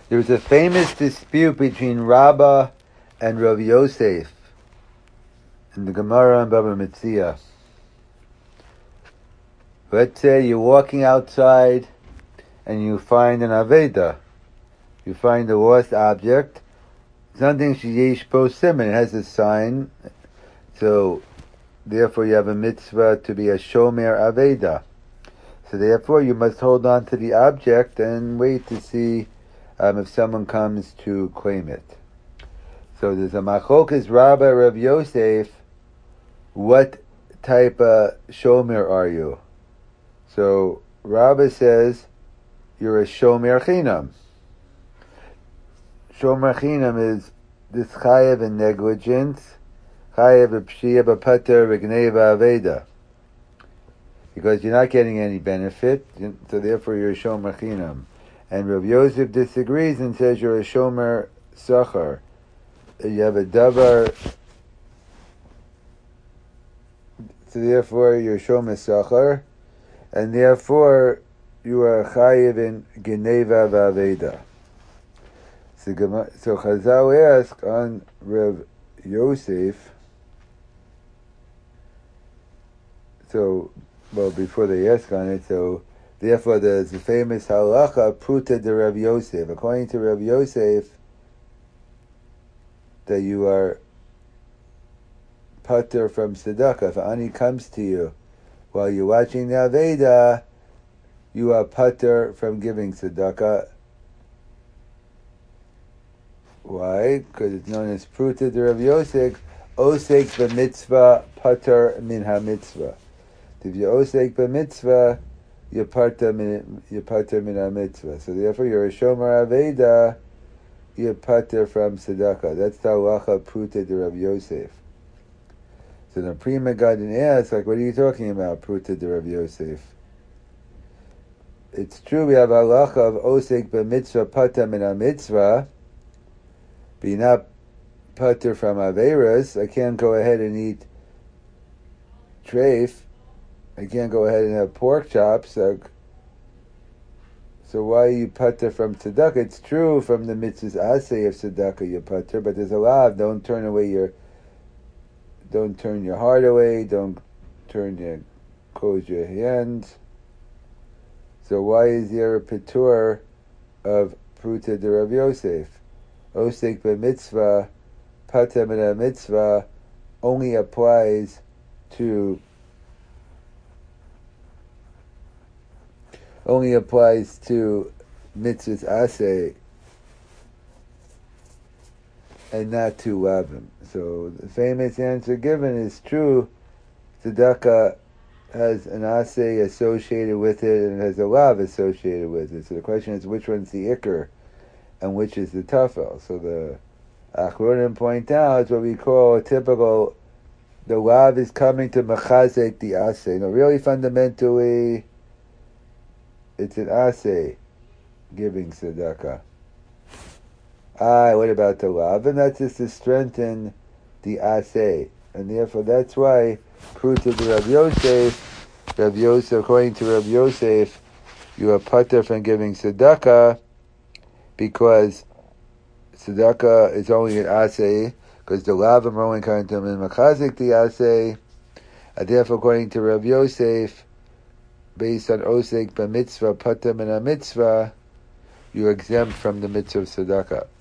There was a famous dispute between Rabbah and Rav Yosef in the Gemara and Baba Metzia. Let's say you're walking outside and you find an Aveda. You find a lost object. Something sheyesh bo siman. It has a sign. So, therefore you have a mitzvah to be a shomer Aveda. So therefore you must hold on to the object and wait to see if someone comes to claim it. So there's a machlokas Rabbah Rav Yosef. What type of shomer are you? So Rabbah says you're a shomer chinam. Shomer chinam is this chayev in negligence, chayev b'pshiyah b'pater v'gneva aveda, because you're not getting any benefit, so therefore you're a shomer chinam. And Rav Yosef disagrees and says you're a shomer sachar. You have a davar, so therefore you're a shomer sachar, and therefore you are chayiv in geneva v'aveda. So Chazal ask on Rav Yosef. So, well, before they ask on it, so therefore there's the famous halacha pruta de Rav Yosef. According to Rav Yosef, that you are pater from tzedakah. If ani comes to you while you're watching the Aveda, you are pater from giving tzedakah. Why? Because it's known as pruta de Rav Yosef, osek b'mitzvah pater min ha-mitzvah. If you're osek b'mitzvah, you're pater min ha-mitzvah. So therefore you're a shomer Aveda, you're pater from tzedakah. That's the halacha pruta de Rav Yosef. So the Pri Megadim asks, like, what are you talking about, pruta de Rav Yosef? It's true, we have halacha of osek b'mitzvah pater min ha-mitzvah, but you're not pater from averas. I can't go ahead and eat treif. I can't go ahead and have pork chops. So why are you pater from tzedakah? It's true from the mitzvahs asay of tzedakah you're pater, but there's a lot. Don't turn your heart away. Don't close your hands. So why is there a patur of pruta de Rav Yosef? Osek b'mitzvah, pater min ha-mitzvah only applies to mitzvahs asay and not to lavim. So the famous answer given is true. Tzedakah has an asay associated with it and it has a lav associated with it. So the question is, which one's the ikr and which is the tafel? So the Achronim point out it's what we call a typical, the lav is coming to mechazek the asay. Really fundamentally, it's an asay giving tzedakah. What about the lav? And that's just to strengthen the asay. And therefore that's why pruta de Rav Yosef, according to Rav Yosef, you are pater from giving tzedakah, because tzedakah is only an asay, because the lavim are only coming to him in machazik the asay. And therefore, according to Rav Yosef, based on osek b'mitzvah pater min ha-mitzvah, you're exempt from the mitzvah of tzedakah.